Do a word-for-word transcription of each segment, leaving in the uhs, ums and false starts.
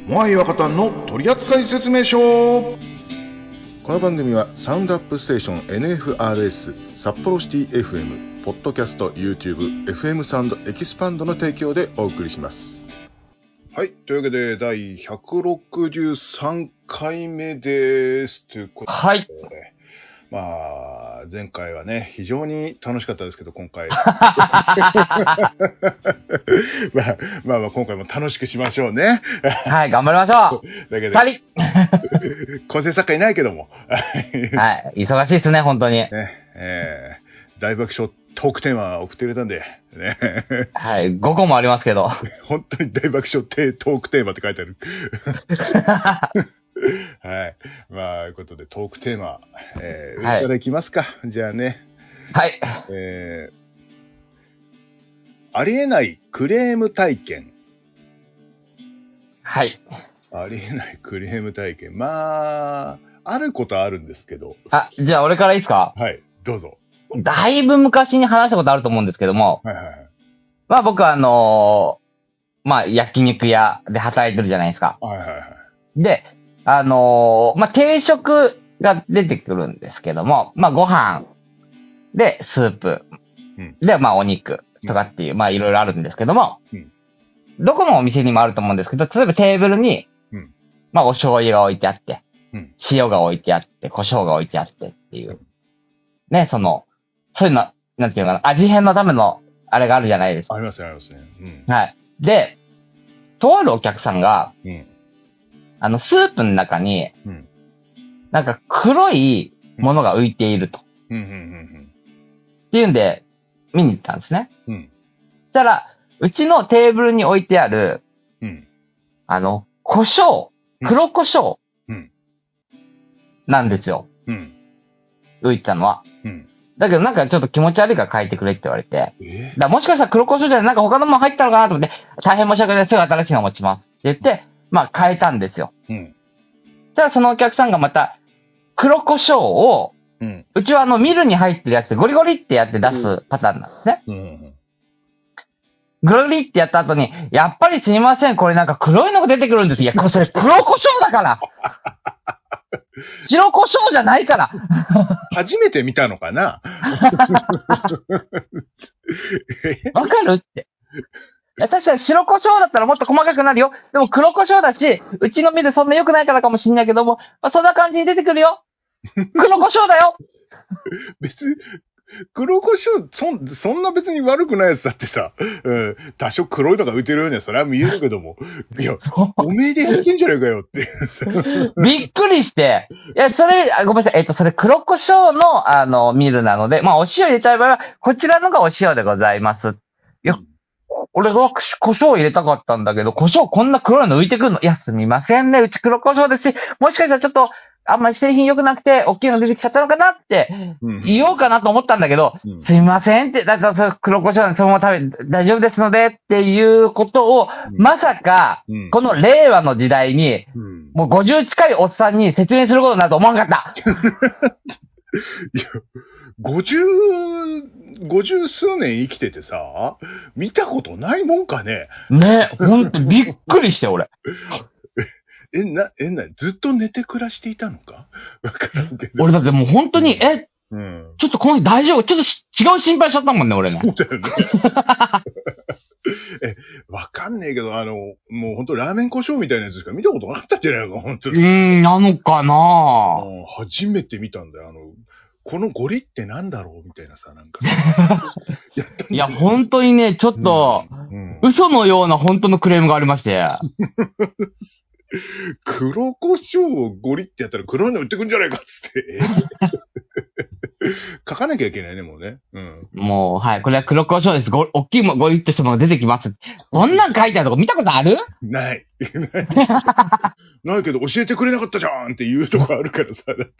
モアイ若の取扱説明書。 この番組はサウンドアップステーション エヌエフアールエス 札幌シティ エフエム ポッドキャスト YouTube エフエム サウンドエキスパンドの提供でお送りします。 はい、というわけでだいひゃくろくじゅうさんかいめですということで、 はい、 まあ前回はね非常に楽しかったですけど、今回まあ、まあまあ今回も楽しくしましょうね。 はい、頑張りましょう。 だけどふたり構成作家いないけどもはい、忙しいですね、本当に。 ね、えー、大爆笑トークテーマ送ってくれたんで、ね、 はい、ごこもありますけど。 本当に大爆笑トークテーマって書いてある。はい。まあ、ということで、トークテーマ、えー、上からいきますか。じゃあね。 はい。 えー、ありえないクレーム体験。 はい。 ありえないクレーム体験。まあ、あることはあるんですけど。 あ、じゃあ俺からいいですか？ はい、どうぞ。 だいぶ昔に話したことあると思うんですけども。 はいはいはい。 まあ僕はあのー、まあ焼肉屋で働いてるじゃないですか。 はいはいはい。 で、あのー、まあ定食が出てくるんですけども、まあご飯でスープ、うん、でまあお肉とかっていう、うん、まあいろいろあるんですけども、うん、どこのお店にもあると思うんですけど、例えばテーブルに、うん、まあお醤油が置いてあって、うん、塩が置いてあって、胡椒が置いてあってっていう、ね、その、そういうの、なんていうのかな、味変のためのあれがあるじゃないですか。 ありますね、ありますね。 うん、はい。で、とあるお客さんが、うん、あの、スープの中に、うん、なんか黒いものが浮いていると。うんうんうんうん、っていうんで、見に行ったんですね。うん。そしたら、うちのテーブルに置いてある、うん、あの、胡椒、黒胡椒、うん、なんですよ。うん。浮いてたのは。うん。だけどなんかちょっと気持ち悪いから変えてくれって言われて。えー、だもしかしたら黒胡椒じゃない、なんか他のもの入ったのかなと思って、大変申し訳ないですよ、新しいの持ちます。って言って、まあ変えたんですよ。うん。そしたらそのお客さんがまた、黒胡椒を、うん、うちはあのミルに入ってるやつでゴリゴリってやって出すパターンなんですね。うん。うん、ゴリゴリってやった後に、やっぱりすみません、これなんか黒いのが出てくるんです。いや、これそれ黒胡椒だから白胡椒じゃないから初めて見たのかなわかるって。確かに白胡椒だったらもっと細かくなるよ。でも黒胡椒だし、うちのミルそんな良くないからかもしんないけども、まあ、そんな感じに出てくるよ。黒胡椒だよ別に、黒胡椒、そん、そんな別に悪くないやつだってさ、うん、多少黒いのが浮いてるようにはそれは見えるけども、いや、おめえでやってんじゃないかよって。 びっくりして、いや、それ、ごめんなさい、えっと、それ黒胡椒の、あの、ミルなので、まあ、お塩入れちゃえば、こちらのがお塩でございます。いや、俺が胡椒を入れたかったんだけど、胡椒こんな黒いの浮いてくるの？いや、すみませんね。うち黒胡椒ですし、もしかしたらちょっと、あんまり製品良くなくて、大きいの出てきちゃったのかなって、言おうかなと思ったんだけど、うん、すみませんって、だからそれ黒胡椒なんでそのまま食べ、大丈夫ですのでっていうことを、うん、まさか、うん、この令和の時代に、うん、もうごじゅう近いおっさんに説明することになると思わなかった。 いや、五十、五十数年生きててさ、見たことないもんかね。 ね、ほんとびっくりして、俺。 え、な、え、な、ずっと寝て暮らしていたのかわからんけど。 俺だってもう本当に、うん、え、うん、ちょっとこの人大丈夫？ちょっと違う心配しちゃったもんね、俺ね。 そうだよね。え、わかんねえけど、あの、もう本当ラーメン胡椒みたいなやつしか見たことなかったんじゃないのか、本当に。 うーん、なのかなぁ。初めて見たんだよ。あの、このゴリってなんだろうみたいなさ、なんか。 いや、本当にね、ちょっと、うんうん、嘘のような本当のクレームがありまして。 黒胡椒をゴリってやったら黒いの売ってくんじゃないかっつって。書かなきゃいけないね、もうね。うん。 もう、はい。これは黒胡椒です。ご、大きいもゴリッとしたものが出てきます。そんなん書いてあるとこ見たことある？ ない。ないけど教えてくれなかったじゃんっていうとこあるからさ、だって。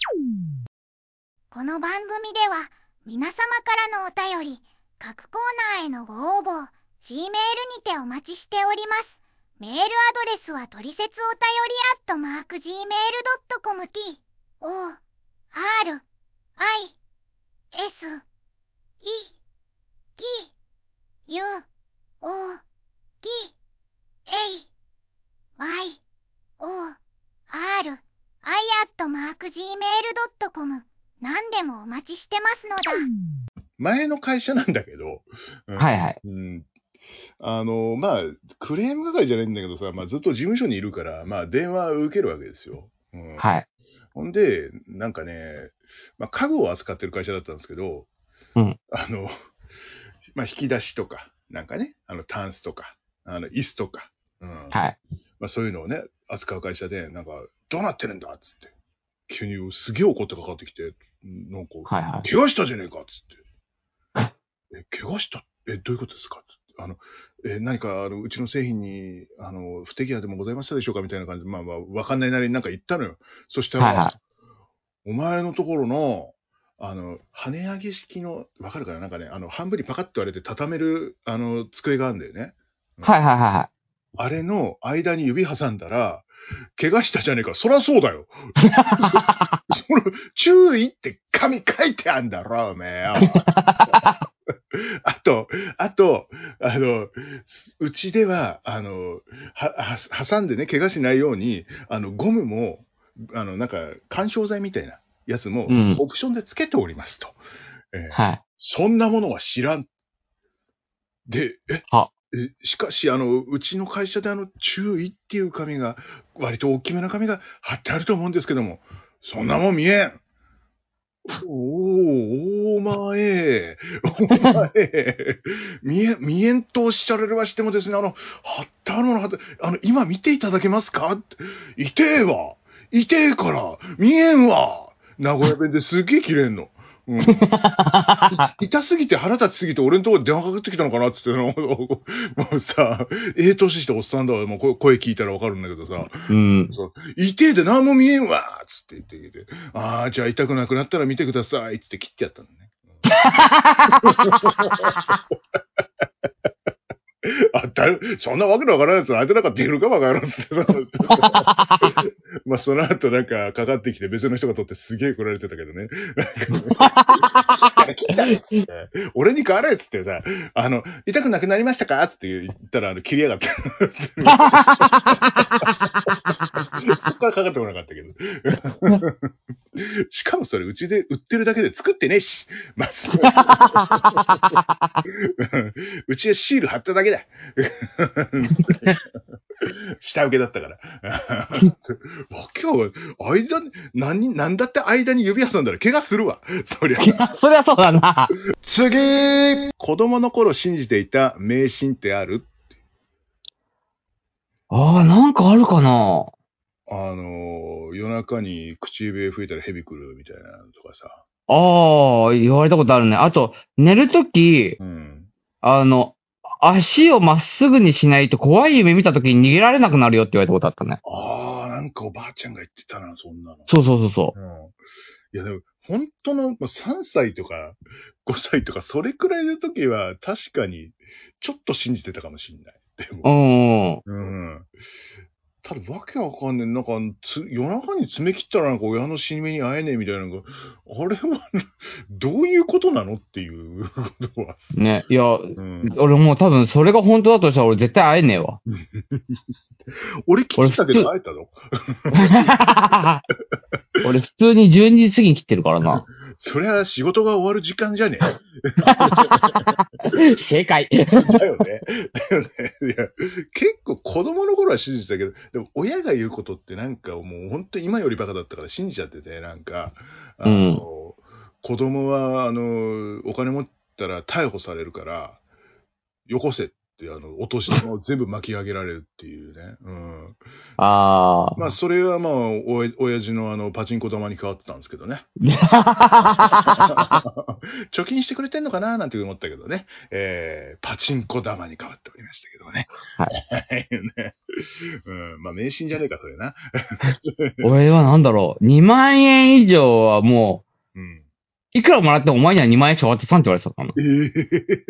この番組では、皆様からのお便り、各コーナーへのご応募、G メールにてお待ちしております。メールアドレスはトリセツお便りアットマーク ジーメールドットコム t o r i s e k u o k クジーメールドットコム 何でもお待ちしてますのだ。 前の会社なんだけど、 うん、はいはい。 うん。あの、まあ、クレーム係じゃないんだけどさ、まあずっと事務所にいるから、まあ電話受けるわけですよ。うん、 はい。 ほんで、なんかね、まあ家具を扱ってる会社だったんですけど、 うん。 あの、まあ引き出しとか、なんかね、あのタンスとか、あの椅子とか、うん。 はい。 まあそういうのをね、扱う会社で、なんか、どうなってるんだっつって、急にすげえ怒ってかかってきて、なんか、 はいはい、 怪我したじゃねえかっつって。え、怪我したえ、どういうことですかっつって。あの、え、何か、あの、うちの製品に、あの、不手際でもございましたでしょうかみたいな感じで、まあまあ、わかんないなりになんか言ったのよ。そしたら、はいはい、お前のところの、あの、跳ね上げ式の、わかるかななんかね、あの、半分にパカッと割れて畳める、あの、机があるんだよね。 うん、はいはいはいはい。 あれの間に指挟んだら、怪我したじゃねえか。そらそうだよ。その、注意って紙書いてあんだろ、おめえよ。あと、あと、あの、うちでは、あの、は、は、挟んでね、怪我しないように、あの、ゴムも、あの、なんか、干渉剤みたいなやつも、オプションでつけておりますと。うん、えー、はい。そんなものは知らん。で、え、はえしかし、あの、うちの会社であの、注意っていう紙が、割と大きめな紙が貼ってあると思うんですけども、そんなもん見えん。おー、お前、お前、見え、見えんとおっしゃられましてもですね、あの、貼ってあるもの貼って、あの、今見ていただけますかって、痛えわ、痛えから、見えんわ。名古屋弁ですげえ切れんの。うん、痛すぎて腹立ちすぎて俺のところに電話かかってきたのかなって言ってもうさ、ええ年したおっさんだわ。もう声聞いたらわかるんだけどさ、うん、痛えで何も見えんわつって言ってきて、ああ、じゃあ痛くなくなったら見てくださいって切ってやったのね。あ、だそんなわけのわからないやつ相手なんか出るかバカ野郎ってさ。まあその後なんかかかってきて別の人が取ってすげえ来られてたけどね。俺に変われっつってさ、あの、痛くなくなりましたかって言ったら、あの、切りやがって。そっからかかってこなかったけど。しかもそれうちで売ってるだけで作ってねえし。まあ、うちでシール貼っただけだ。下請けだったから。わけは、間に、何、なんだって間に指挟んだら怪我するわ。そりゃ。 そりゃそうだな。 次子供の頃信じていた迷信ってある？ ああ、なんかあるかな。 あの、夜中に口笛吹いたら蛇来るみたいなのとかさ。 ああ、言われたことあるね。あと、寝るとき、うん、あの、足をまっすぐにしないと怖い夢見たときに逃げられなくなるよって言われたことあったね。 ああ、なんかおばあちゃんが言ってたな、そんなの。 そうそうそうそう。うん、 いやでも、本当のさんさいとかごさいとか、それくらいの時は確かにちょっと信じてたかもしれない。でも。うん。うん。ただ、わけわかんねえ。なんか、つ夜中に爪切ったらなんか親の死に目に会えねえみたいなのが、あれは、どういうことなのっていうことは。 ね、いや、うん、俺もう多分それが本当だとしたら俺絶対会えねえわ。 俺切ったけど会えたの俺普通にじゅうにじ過ぎに切ってるからな。 そりゃ仕事が終わる時間じゃねえ。 正解。 だよね。だよね。いや、結構子供の頃は信じてたけど、でも親が言うことってなんかもう本当に今よりバカだったから信じちゃってて、なんか、あの、うん、子供は、あの、お金持ったら逮捕されるから、よこせって、あの、お年玉を全部巻き上げられるっていうね。うん。 ああ。 まあ、それはまあ、おや、親父のあの、パチンコ玉に変わってたんですけどね。貯金してくれてんのかななんて思ったけどね。えー、パチンコ玉に変わっておりましたけどね。はい。ね、うん。まあ、迷信じゃねえか、それな。 俺はなんだろう。にまんえん以上はもう、うん、いくらもらってもお前にはにまんえんしか渡さんって言われてたかな。えー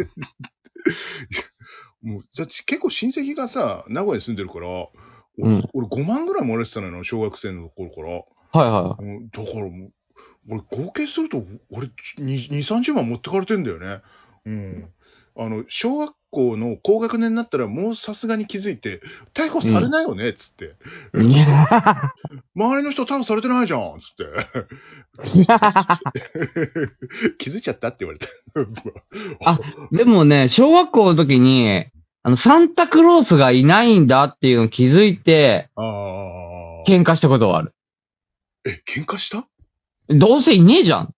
もう、だって結構親戚がさ、名古屋に住んでるから、俺、うん、俺ごまんぐらいもらってたのよ、小学生の頃から。 はいはい。 うん、だからもう、俺合計すると、俺に、さんじゅうまん持ってかれてんだよね。うん。あの、小学校の高学年になったらもうさすがに気づいて、逮捕されないよねっつって。 うん、いや周りの人逮捕されてないじゃんっつって。気づいちゃったって言われた。 あ、でもね、小学校の時に、あの、サンタクロースがいないんだっていうのを気づいて、あ喧嘩したことはある。 え、喧嘩した？ どうせいねえじゃん。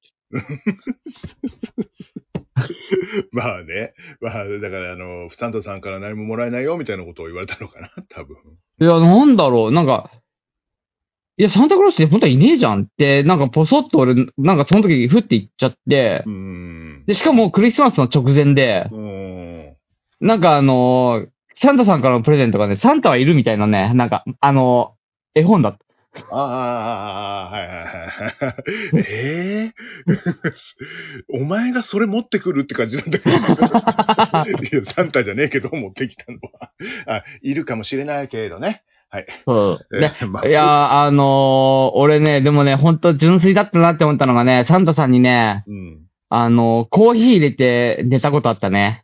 まあね。まあ、だから、あの、サンタさんから何ももらえないよみたいなことを言われたのかな、多分。 いや、なんだろう、なんか、いや、サンタクロースって本当はいねえじゃんって、なんかポソッと俺、なんかその時ふって言っちゃって、うん、で、しかもクリスマスの直前で、うん、なんかあのー、サンタさんからのプレゼントがね、サンタはいるみたいなね、なんか、あのー、絵本だった。 ああ、はいはいはい。ええー、お前がそれ持ってくるって感じなんだけど。いや、サンタじゃねえけど持ってきたのは。あ、いるかもしれないけどね。はい。 そう。で、まあ、いや、あのー、俺ね、でもね、ほんと純粋だったなって思ったのがね、サンタさんにね、うん、あのー、コーヒー入れて寝たことあったね。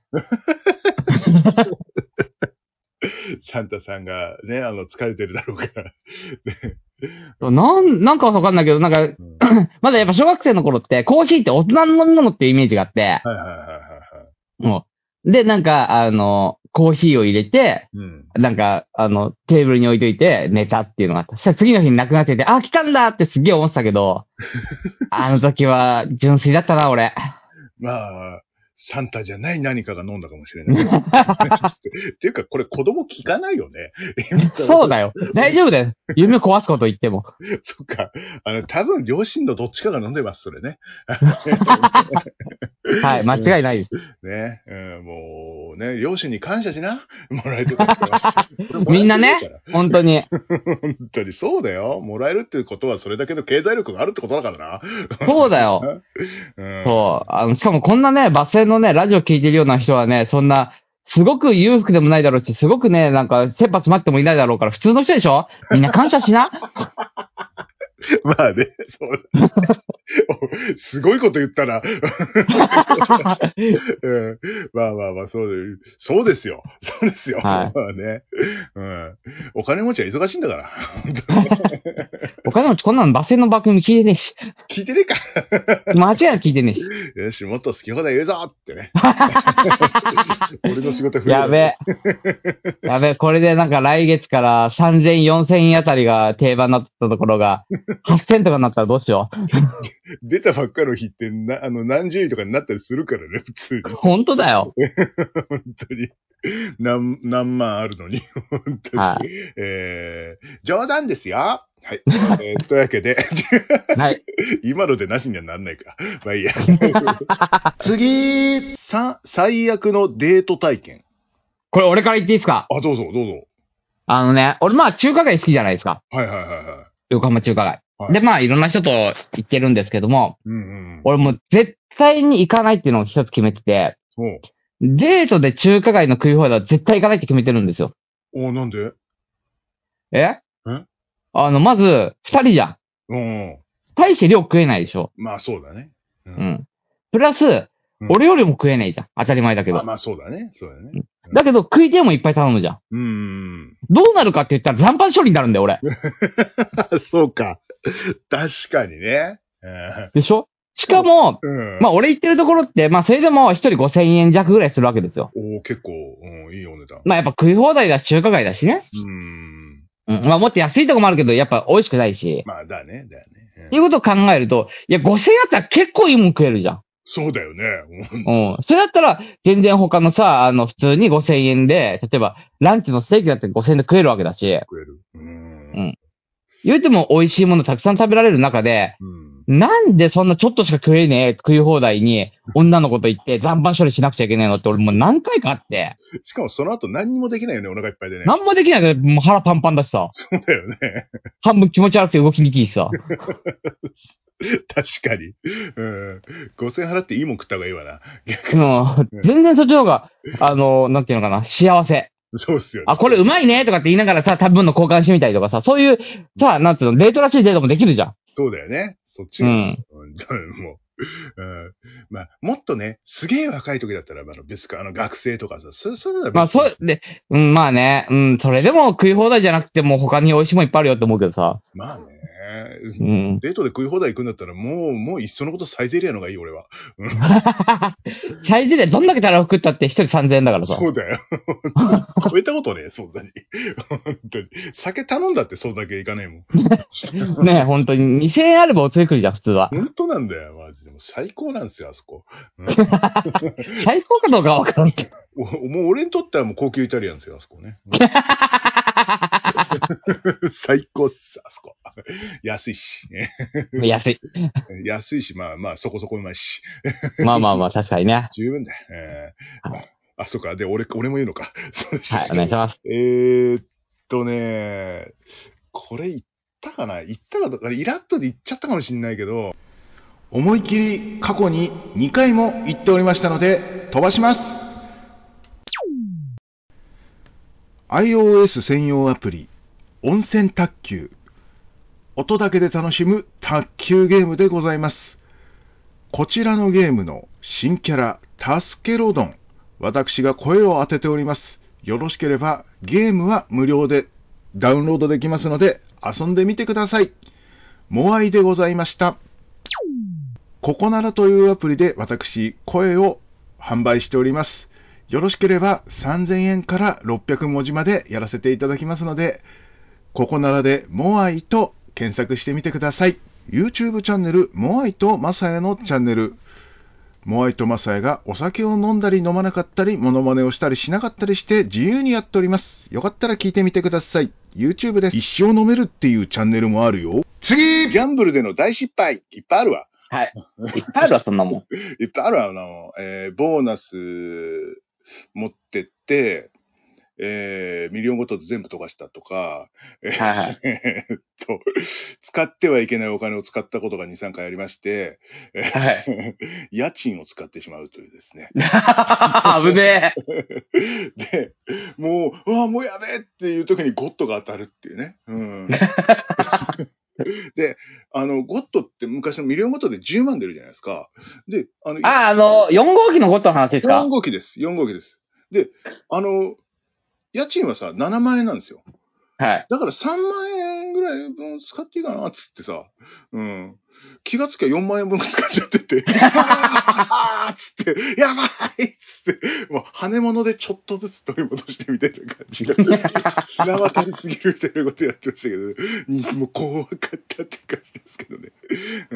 サンタさんがね、あの、疲れてるだろうから。 なん、なんかわかんないけど、なんか、うん、まだやっぱ小学生の頃って、コーヒーって大人の飲み物っていうイメージがあって、はいはいはいはい。もう。で、なんか、あの、コーヒーを入れて、うん、なんか、あの、テーブルに置いといて寝たっていうのがあった。そしたら次の日になくなってて、あ、来たんだってすげえ思ってたけど、あの時は純粋だったな、俺。 まあ、サンタじゃない何かが飲んだかもしれない。っていうか、これ子供聞かないよね。 そうだよ。大丈夫だよ。夢壊すこと言っても。 そっか。あの、多分両親のどっちかが飲んでます、それね。 はい、間違いないです。 ね、うん、もうね、両親に感謝しな。もらえてたから。 みんなね、本当に。 本当にそうだよ。もらえるっていうことはそれだけの経済力があるってことだからな。 そうだよ。うん、そう。あの、しかもこんなね、バス停のね、ラジオ聞いてるような人はね、そんな、すごく裕福でもないだろうし、すごくね、なんか、切羽詰まってもいないだろうから、普通の人でしょ？みんな感謝しな。 まあね、そうだ、ね。すごいこと言ったな。うん、まあまあまあ、そうで、そうですよ。そうですよ。はい、まあね、うん。お金持ちは忙しいんだから。 お金持ちこんなのバス停の番組聞いてねえし。 聞いてねえか。 間違いなく聞いてねえし。 よし、もっと好き放題言うぞってね。俺の仕事増える。 やべえ。やべえ、これでなんか来月からさんぜん、よんせんえんあたりが定番になったところが、はっせんとかになったらどうしよう。 出たばっかの日ってな、あの、何十位とかになったりするからね、普通に。 本当だよ。 本当に。何、何万あるのに。本当に。はい、えー、冗談ですよ。はい。えー、というわけで。はい。今のでなしにはなんないか。まあいいや。次、さ、最悪のデート体験。 これ俺から言っていいですか？ あ、どうぞ、どうぞ。 あのね、俺まあ中華街好きじゃないですか。 はいはいはいはい。 横浜中華街。はい、で、まあいろんな人と行ってるんですけども、うんうん、俺もう絶対に行かないっていうのを一つ決めてて、デートで中華街の食い放題は絶対行かないって決めてるんですよ。 お、なんで？ え？ん？あの、まず、二人じゃん。うん。大して量食えないでしょ。 まあそうだね。 うん。うん、プラス、うん、俺よりも食えないじゃん。当たり前だけど。 あ、まあそうだね。そうだね。 うん、だけど、食い手もいっぱい頼むじゃん。うん。どうなるかって言ったら残飯処理になるんだよ、俺。 そうか。確かにね。 でしょ？しかも、うん、まあ俺行ってるところって、まあそれでも一人ごせんえん弱ぐらいするわけですよ。 おお、結構、うん、いいお値段。 まあやっぱ食い放題だし中華街だしね。うん。うん。まあもっと安いとこもあるけど、やっぱ美味しくないし。 まあだね、だよね。 っていうことを考えると、いやごせんえんあったら結構いいもん食えるじゃん。 そうだよね。 うん。それだったら、全然他のさ、あの、普通にごせんえんで、例えば、ランチのステーキだってごせんえんで食えるわけだし。 食える。うん。 うん。言うても美味しいものたくさん食べられる中で、うん、なんでそんなちょっとしか食えねえ食い放題に女の子と言って残飯処理しなくちゃいけないのって俺もう何回かあって。 しかもその後何にもできないよね、お腹いっぱいでね。 何もできないけど、もう腹パンパンだしさ。 そうだよね。 半分気持ち悪くて動きにくいしさ。 確かに。うん。ごせんえん払っていいもん食った方がいいわな。 もう、全然そっちの方が、あの、なんていうのかな、幸せ。 そうっすよね。 あ、これうまいねとかって言いながらさ、食べ物交換してみたりとかさ、そういう、さ、なんていうの、デートらしいデートもできるじゃん。 そうだよね。そっちが。うん。もうん、まあ、もっとね、すげえ若い時だったら、まあ、別か、あの、学生とかさ、そ、そういうのは別に。 まあ、そう、で、うん、まあね、うん、それでも食い放題じゃなくても他に美味しいもんいっぱいあるよって思うけどさ。 まあね、 うん。 デートで食い放題行くんだったら、もう、もういっそのことサイゼリアのがいい、俺は。 サイズでどんだけたらふくったって一人さんぜんえんだからさ。 そうだよ。超えたことね、そんなに。本当に。酒頼んだってそれだけいかねえもん。ねえ、本当に。にせんえんあればおつゆくりじゃん、普通は。 本当なんだよ、マジで。も最高なんですよ、あそこ。 最高かどうかはわからんけど。 もう俺にとってはもう高級イタリアンですよ、あそこね。最高っす、あそこ。安いし。 安い。 安いし、まあまあ、そこそこうまいし。 まあまあまあ、確かにね。 十分だよ。えー、 はい、 あ、そうか。で、俺、俺も言うのか。 はい、お願いします。 えーっとね、これ言ったかな言ったかとか、イラッとで言っちゃったかもしれないけど、思い切り過去ににかいも言っておりましたので、飛ばします。iOS 専用アプリ、温泉卓球。音だけで楽しむ卓球ゲームでございます。こちらのゲームの新キャラ、タスケロドン。私が声を当てております。よろしければゲームは無料でダウンロードできますので遊んでみてください。モアイでございました。ココナラというアプリで私、声を販売しております。よろしければさんぜんえんからろっぴゃくもじまでやらせていただきますので、ココナラでモアイと検索してみてください。YouTube チャンネル、モアイとマサヤのチャンネル。モアイとマサヤがお酒を飲んだり飲まなかったり、モノマネをしたりしなかったりして自由にやっております。よかったら聞いてみてください。YouTube です。一生飲めるっていうチャンネルもあるよ。次ギャンブルでの大失敗。いっぱいあるわ。 はい。いっぱいあるわ、そんなもん。 いっぱいあるわ、あの、えー、ボーナス持ってって、えー、ミリオンごと全部溶かしたとか、はいはい、えー、っと、使ってはいけないお金を使ったことがに、さんかいありまして、はい、家賃を使ってしまうというですね。 危ねえ。で、もう、うわ、もうやべえっていう時にゴッドが当たるっていうね。うん。で、あの、ゴッドって昔のミリオンゴッドでじゅうまん出るじゃないですか。で、あの、 あ、あの、よん号機のゴッドの話ですか？ よん 号機です。よん号機です。で、あの、家賃はさ、ななまんえんなんですよ。 はい。 だからさんまんえんぐらい分使っていいかなっつってさ、うん。気がつきゃよんまんえんぶん使っちゃってて、あーっつって、やばいっつって、もう羽物でちょっとずつ取り戻してみたいな感じが、綱渡りすぎるみたいなことやってましたけど、もう怖かったって感じですけどね。うん。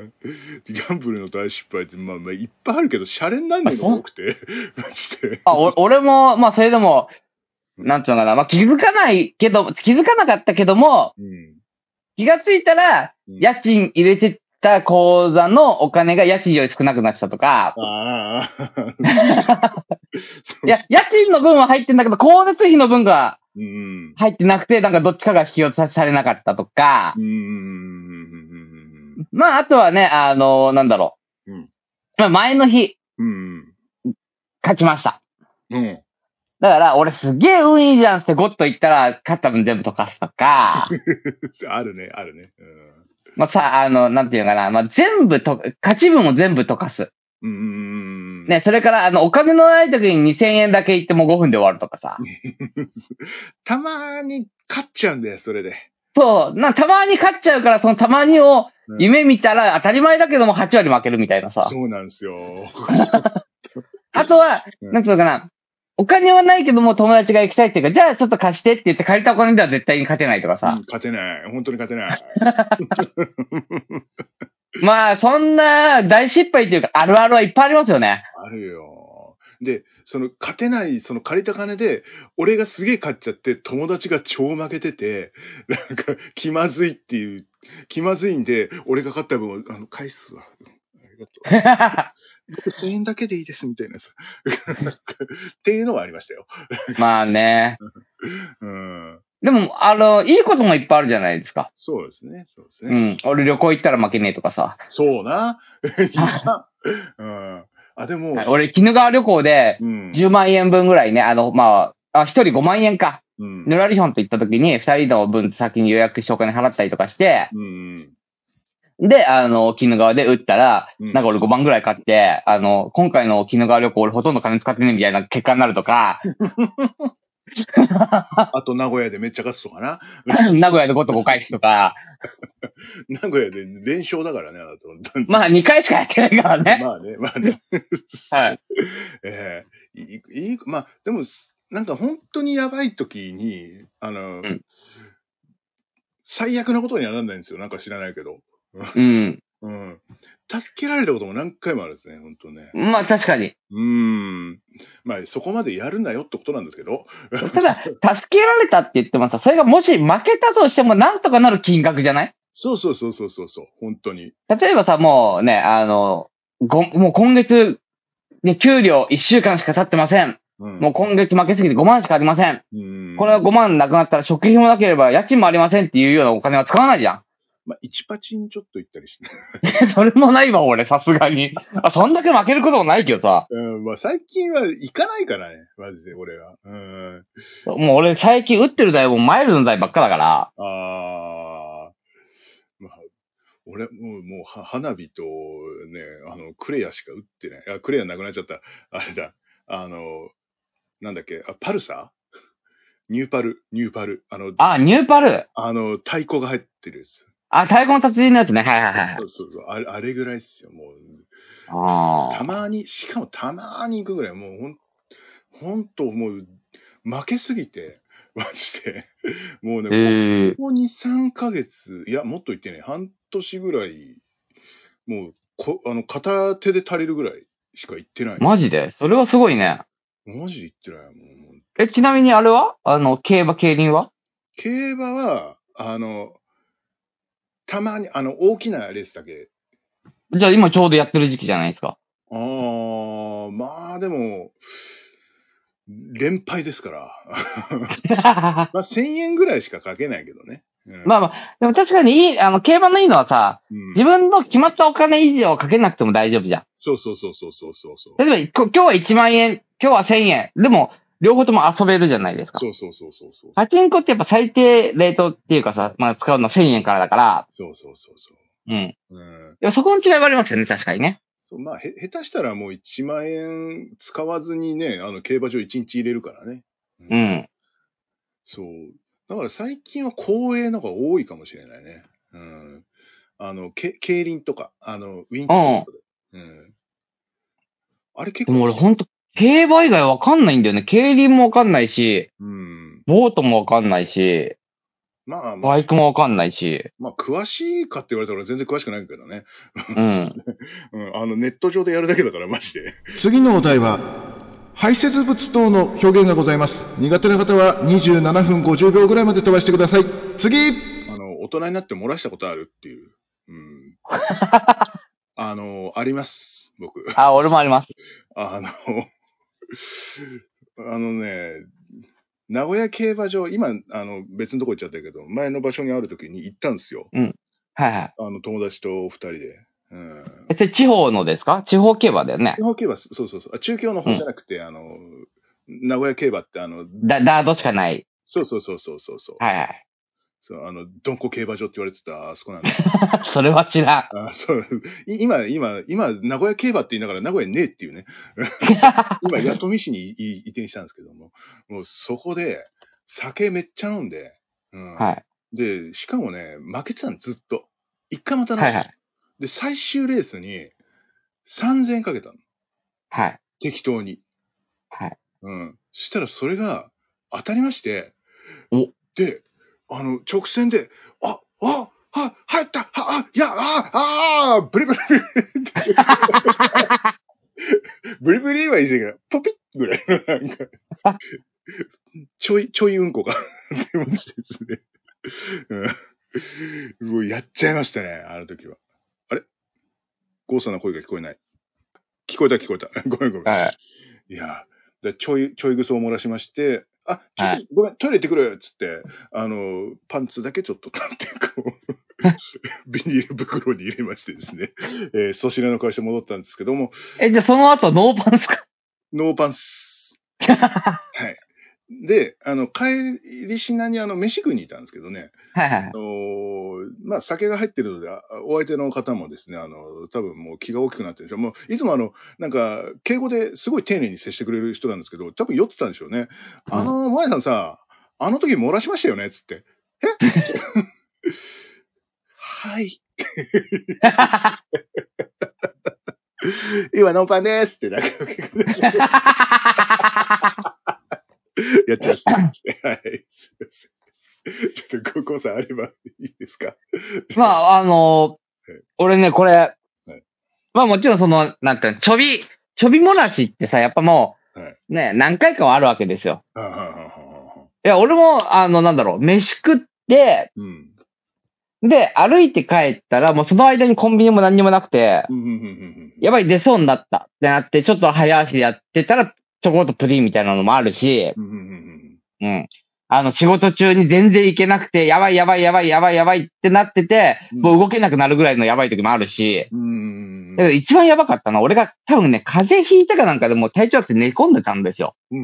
ギャンブルの大失敗って、まあまあいっぱいあるけど、シャレになんねえのが多くて、マジで。 あ、お俺も、まあそれでも、なんていうのかな。まあ、気づかないけど、気づかなかったけども、うん、気がついたら、家賃入れてた口座のお金が家賃より少なくなったとか。あいや、家賃の分は入ってんだけど、光熱費の分が入ってなくて、なんかどっちかが引き落とされなかったとか。うん、まあ、あとはね、あのー、なんだろう。うん、まあ、前の日、うん、勝ちました。うんだから、俺すげえ運いいじゃんってゴッと言ったら、勝った分全部溶かすとか。 あるね、あるね。うん、 まあ、さ、あの、なんていうのかな。まあ、全部と、勝ち分を全部溶かす。うん。ね、それから、あの、お金のない時ににせんえんだけ言ってもごふんで終わるとかさ。 たまーに勝っちゃうんだよ、それで。 そう。な、たまに勝っちゃうから、そのたまにを夢見たら当たり前だけどもはちわり負けるみたいなさ。 そうなんですよ。 あとは、なんていうのかな。お金はないけども友達が行きたいっていうか、じゃあちょっと貸してって言って借りたお金では絶対に勝てないとかさ。 うん、勝てない。本当に勝てない。 まあ、そんな大失敗っていうか、あるあるはいっぱいありますよね。 あるよ。で、その勝てない、その借りた金で、俺がすげえ勝っちゃって、友達が超負けてて、なんか気まずいっていう、気まずいんで、俺が勝った分を、あの、返すわ。ありがとう。僕せんえんだけでいいですみたいなさ。っていうのはありましたよ。 まあね。うん。でも、あの、いいこともいっぱいあるじゃないですか。 そうですね。そうですね。 うん。俺旅行行ったら負けねえとかさ。 そうな。うん。あ、でも。 はい、俺、鬼怒川旅行で、じゅうまんえんぶんぐらいね、あの、まあ、あ、ひとりごまんえんか。うん。ぬらりひょんと行った時に、ふたりの分先に予約してお金払ったりとかして、うん。 で、あの、鬼怒川で打ったら、 うんなんか俺ごばんぐらい買って、あの、今回の鬼怒川旅行俺ほとんど金使ってねえみたいな結果になるとか、 あと名古屋でめっちゃ勝つとかな。 名古屋でごとごかいとか、 名古屋で連勝だからね、あなた。 まあにかいしかやってないからね。 まあね、まあね。 はい。 ええいいいい、まあ、でも、なんか本当にやばい時に、あの、 うん最悪なことにはなんないんですよ。なんか知らないけど。 うん。 うん。助けられたことも何回もあるんですね、本当ね。 まあ確かに。 うーん。まあ、そこまでやるなよってことなんですけど。 ただ、助けられたって言ってもさ、それがもし負けたとしてもなんとかなる金額じゃない？ そうそうそうそうそうそう、本当に。 例えばさ、もうね、あの、ご、もう今月、ね、給料いっしゅうかんしか経ってません。 うん、 もう今月負けすぎてごまんしかありません。 うんこれはごまんなくなったら食費もなければ家賃もありませんっていうようなお金は使わないじゃん。 まあ、一パチにちょっと行ったりして。 それもないわ、俺、さすがに。あ、そんだけ負けることもないけどさ。 うん、まあ、最近は行かないからね、マジで、俺は。うん。 もう俺、最近打ってる台もマイルドの台ばっかだから。 ああ。まあ、俺、もう、もうは、花火と、ね、あの、クレアしか打ってない。あ、クレアなくなっちゃった。あれだ。あの、なんだっけ、あ、パルサーニューパル、ニューパル。あの、 あ、ニューパル。 あの、太鼓が入ってるやつ。 あ、太鼓の達人のやつね。はいはいはい。 そうそうそう。あれ、あれぐらいっすよ、もう。 ああ。 たまに、しかもたまに行くぐらい、もうほん、ほんと、もう、負けすぎて、マジで。もうね、 ええここに、さんかげつ、いや、もっと言ってね、半年ぐらい、もう、こ、あの、片手で足りるぐらいしか行ってない。 マジでそれはすごいね。 マジで行ってない。もう、 え、ちなみにあれはあの、競馬、競輪は競馬は、あの、たまに、あの、大きなレースだけ。 じゃあ今ちょうどやってる時期じゃないですか。 ああ、まあでも、連敗ですから。まあせんえんぐらいしかかけないけどね。うん、 まあまあ、でも確かにいい、あの、競馬のいいのはさ、 うん、 自分の決まったお金以上かけなくても大丈夫じゃん。 そうそうそうそうそうそうそう。 例えば、こ今日はいちまんえん、今日はせんえん。でも、両方とも遊べるじゃないですか。 そうそうそうそうそう。 パチンコってやっぱ最低レートっていうかさ、まあ使うのせんえんからだから、 そうそうそうそうん。 う。うん。 でもそこの違いはありますよね、確かにね。 そうまあ、へ、下手したらもういちまん円使わずにね、あの、競馬場いちにち入れるからね。 うん。 そう。だから最近は公営のが多いかもしれないね。うん。あの、け競輪とか、あの、ウィンターとかで。うん。あれ結構。 でも俺ほんと、競馬以外わかんないんだよね。競輪もわかんないし、 うん。 ボートもわかんないし、 まあまあ、 バイクもわかんないし。 まあ、詳しいかって言われたら全然詳しくないけどね。 うん。 うん、あの、ネット上でやるだけだから、マジで。 次のお題は排泄物等の表現がございます。苦手な方はにじゅうななふんごじゅうびょうぐらいまで飛ばしてください。次。 あの、大人になって漏らしたことあるっていう。うん。あの、あります、僕。 あ、俺もあります。 あの、あのね、名古屋競馬場、今、あの、別のとこ行っちゃったけど、前の場所にある時に行ったんですよ。 うん。はいはい。 あの、友達と二人で。うん。 え、それ地方のですか？地方競馬だよね地。方競馬、そうそうそう。あ中京の方じゃなくて、うん、あの、名古屋競馬ってあの、 だ、ダードしかない。 そうそうそうそうそうそう。 はいはい。 そう、あの、どんこ競馬場って言われてた、あそこなんだ。 それは知らん。 あそう。今、今、今、名古屋競馬って言いながら名古屋ねえっていうね。今、弥富市に移転したんですけども、もうそこで、酒めっちゃ飲んで、うん。 はい。 で、しかもね、負けてたのずっと。一回またなし。 はいはい。 で、最終レースにさんぜんえんかけたの。 はい。 適当に。 はい。 うん。そしたらそれが当たりまして、 おで、あの、直線で、あ、あ、あ、入った、あ、あ、いや、あ、あ、ブリブリブリブリブリはいいですが、ポピッぐらいの、なんか、ちょい、ちょいうんこが出ましてですね。うん。もうやっちゃいましたね、あの時は。あれゴーサーな声が聞こえない。聞こえた聞こえた。ごめんごめん。 はい。 いや、でちょい、ちょいぐそを漏らしまして、あ、ちょっと、はい、ごめん、トイレ行ってくるっつって、あの、パンツだけちょっと、なんていうか、ビニール袋に入れましてですね、えー、粗品の会社戻ったんですけども。 え、じゃあその後ノーパンスか？ ノーパンス。はい。 で、あの、帰りしなにあの、飯食いに行ったんですけどね。 はいはい。 あの、まあ、酒が入ってるので、お相手の方もですね、あの、多分もう気が大きくなってるんでしょう。もう、いつもあの、なんか、敬語ですごい丁寧に接してくれる人なんですけど、多分酔ってたんでしょうね。うん、あの、前さんさ、あの時漏らしましたよねつって。えはい。今ノンパンでーすってなんかやっちゃいました。はい。ちょっと高校さんあればいいですか。 まあ、あのーはい、俺ね、これ、はい、まあもちろんその、なんていうの、ちょび、ちょび漏らしってさ、やっぱもう、はい、ね、何回かはあるわけですよ。 ははははいや、俺も、あの、なんだろう、飯食って、うん、で、歩いて帰ったら、もうその間にコンビニも何にもなくて、やばい、出そうになったってなって、ちょっと早足でやってたら、ちょこっとプリンみたいなのもあるし、うん。あの、仕事中に全然行けなくて、やばいやばいやばいやばいやばいってなってて、うん、もう動けなくなるぐらいのやばい時もあるし、うん、だけど一番やばかったのは、俺が多分ね、風邪ひいたかなんかでもう体調悪くて寝込んでたんですよ。うんうん、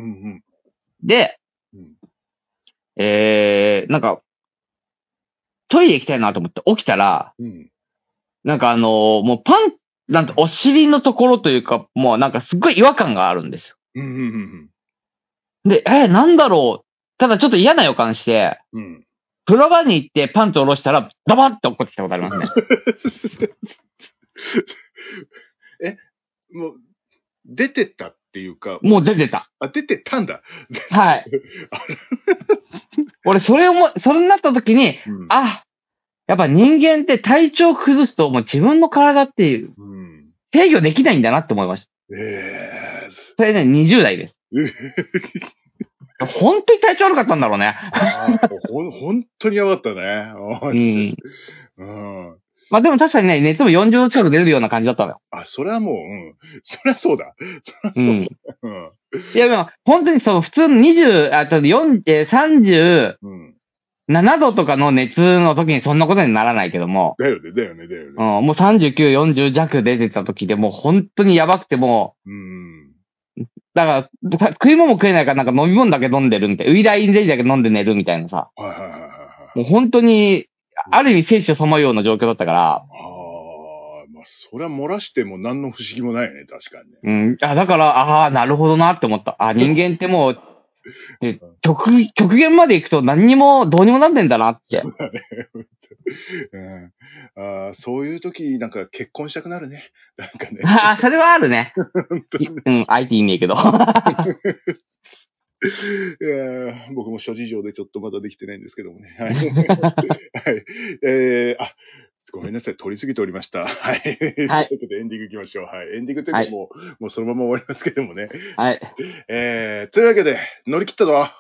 で、うん、えー、なんか、トイレ行きたいなと思って起きたら、うん、なんかあのー、もうパン、なんとお尻のところというか、もうなんかすっごい違和感があるんですよ。うんうんうん、で、えー、なんだろう。ただちょっと嫌な予感して、うん、風呂場に行ってパンツ下ろしたら、ダバッって落っこってきたことありますね。 え、もう、出てったっていうか。 もう出てた。 あ、出てたんだ。 はい。俺、それをも、それになった時に、うん、あ、やっぱ人間って体調崩すともう自分の体っていう、うん、制御できないんだなって思いました。えー、それね、にじゅう代です。本当に体調悪かったんだろうね。 あほん本当にやばかったね。 うん。うん。まあでも確かにね、熱もよんじゅうど近く出るような感じだったのよ。 あ、それはもう、うん。そりゃそうだ。 うん。いやでも、本当にそう、普通のにじゅう、あ、ちょっとよん、えー、さんじゅうななどとかの熱の時にそんなことにならないけども。 だよね、だよね、だよね。 うん、もうさんじゅうきゅう、よんじゅう弱出てた時でもう本当にやばくてもう、うん。だから、食い物も食えないからなんか飲み物だけ飲んでるみたいな。ウイダインゼリーだけ飲んで寝るみたいなさ。はいはいはいはい。もう本当に、ある意味生死をさまような状況だったから。ああ、 まあ、それは漏らしても何の不思議もないよね、確かにね。 うん。あ、だから、ああ、なるほどなって思った。あ、人間ってもう、極、極限まで行くと何にも、どうにもなんねんだなって。 うん、あそういう時、なんか結婚したくなるね。なんかね。 ああ、それはあるね。うん、相手いいねえけど。いや僕も諸事情でちょっとまだできてないんですけどもね。はい。はい、えー、あ、ごめんなさい。取りすぎておりました。はい。はい。ということでエンディングいきましょう。はい。エンディングというかもう、はい、もうそのまま終わりますけどもね。 はい。 えー、というわけで、乗り切ったぞ。はい。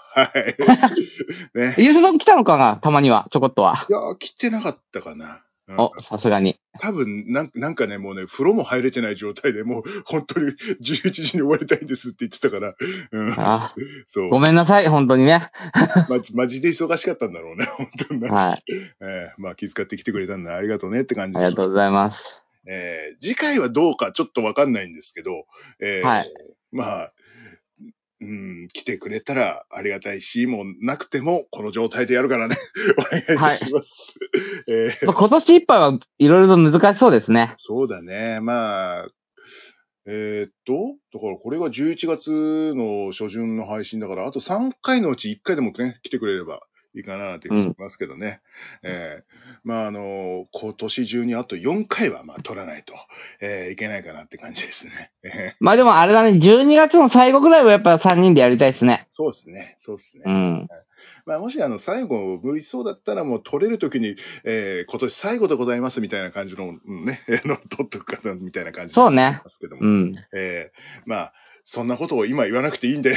ね。ユースド来たのかなたまには、ちょこっとは。 いやー、来てなかったかな。 お、さすがに。 多分なん、なんかね、もうね、風呂も入れてない状態でもう、本当にじゅういちじに終わりたいんですって言ってたから。うん。 ああそう。ごめんなさい、本当にね。 ま、マジで忙しかったんだろうね、本当にね。はい。えー、まあ、気遣ってきてくれたんだ。ありがとうねって感じです。 ありがとうございます。 えー、次回はどうかちょっとわかんないんですけど、えー、はい。まあ、うん、来てくれたらありがたいし、もうなくてもこの状態でやるからね。お願いいたします。はいえー、 今年いっぱいはいろいろと難しそうですね。 そうだね。まあ、えー、っと、だからこれがじゅういちがつの初旬の配信だから、あとさんかいのうちいっかいでもね、来てくれればいいかなって思いますけどね。うん、えー、まああの、今年中にあとよんかいはまあ取らないと、えー、いけないかなって感じですね。 まあでもあれだね、じゅうにがつの最後ぐらいはやっぱさんにんでやりたいですね。 そうですね、そうですね。 うん。 まあ、もしあの最後無理そうだったらもう取れるときに、えー、今年最後でございますみたいな感じの、うん、ね、の取っとくかなみたいな感じそうね。 ますけども、 うん、 えー、まあそんなことを今言わなくていいんで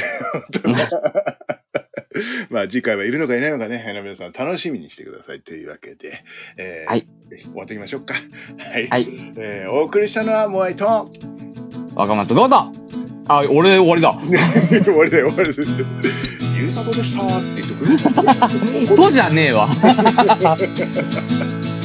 まあ次回はいるのかいないのかね、皆さん楽しみにしてくださいというわけで、えー、はい、終わっていきましょうか。はい。はい、えー、お送りしたのはモアイと若松どうぞ。あ、俺終わりだ。 終わりだよ、終わりです。ゆうさとでしたーって言っとく。 そうじゃねえわ。